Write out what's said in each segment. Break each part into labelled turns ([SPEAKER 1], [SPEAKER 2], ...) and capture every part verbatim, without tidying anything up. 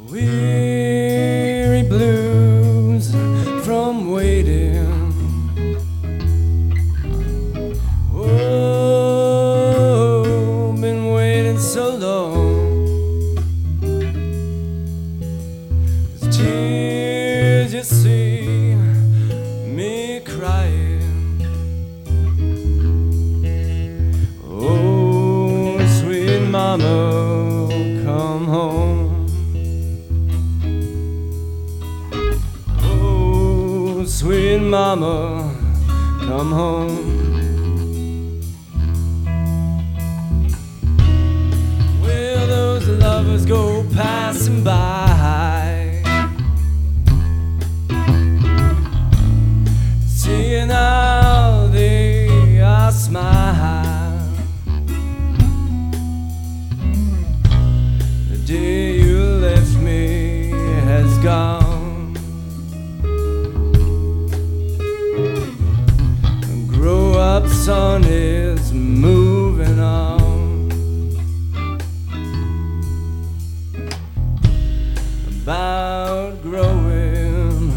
[SPEAKER 1] Weary blues from waiting. Oh, been waiting so long. There's tears, you see me crying. Oh, sweet mama, come home. Sweet mama, come home. Well, those lovers go passing by, seeing how they are smile. The day you left me has gone. Sun is moving on, about growing.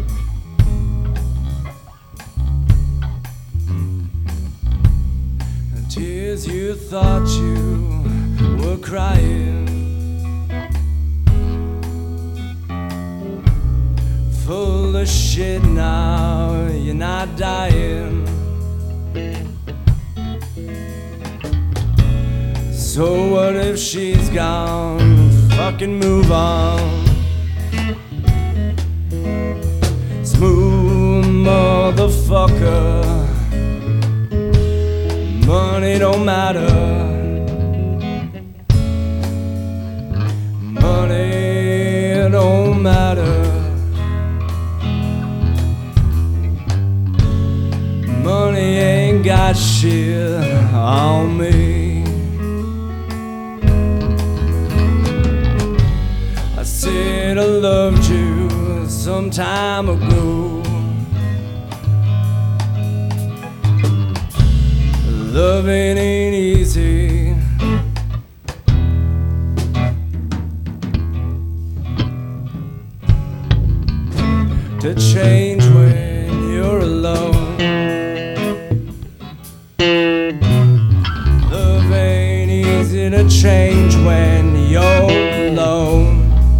[SPEAKER 1] The tears you thought you were crying, full of shit now, you're not dying. So what if she's gone? Fucking move on. Smooth motherfucker. Money don't matter. Money don't matter. Money ain't got shit on me. I said I loved you some time ago. Loving ain't easy. To change when you're alone. Love ain't easy to change when you're alone.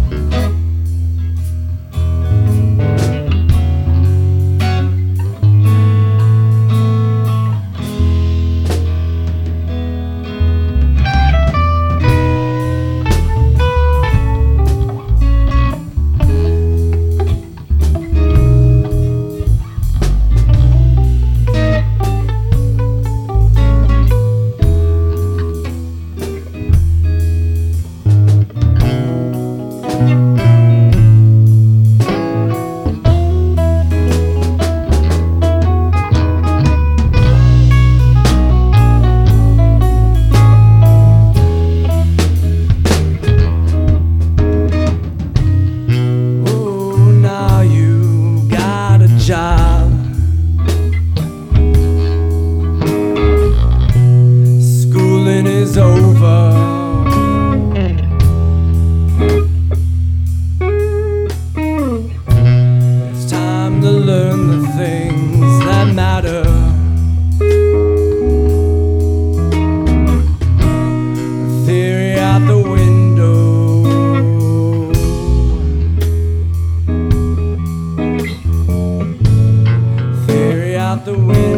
[SPEAKER 1] Job. Schooling is over. It's time to learn the things that matter. Theory out the window. The wind.